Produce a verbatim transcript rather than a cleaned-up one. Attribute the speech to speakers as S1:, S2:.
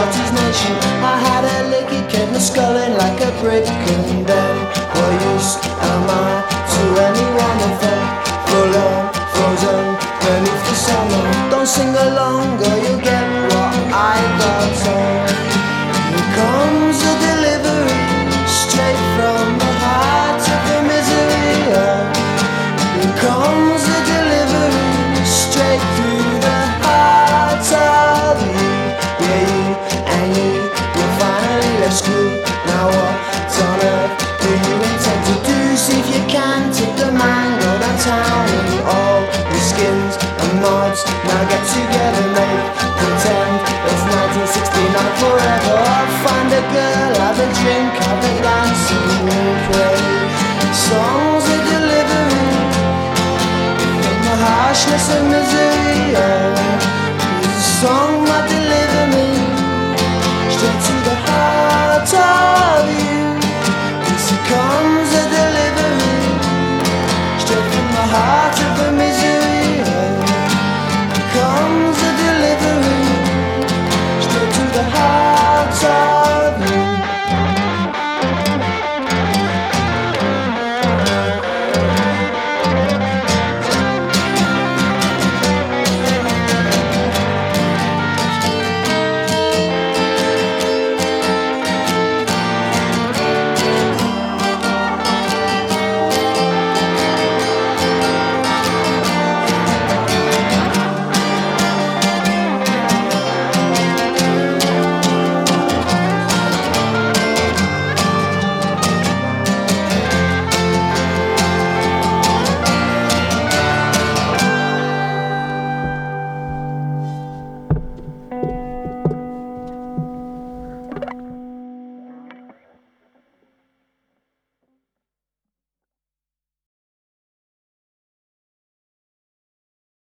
S1: shot his nation. I had a lick, it kept me sculling like a brick. And then, what use am I to anyone if I'm full on, frozen beneath the summer? Don't sing along or you'll get what I got on. Here comes a delivery, straight from the heart of the misery. Here comes a delivery, straight through the heart of you. Yeah, you and you, you finally left school. Now what on earth do you intend to do? See if you can take the mango downtown and all the skins and mods. Now get together, mate, pretend it's nineteen sixty-nine forever. Find a girl, have a drink, have a dance and pray. Songs of delivery from the harshness of misery. Yeah. Song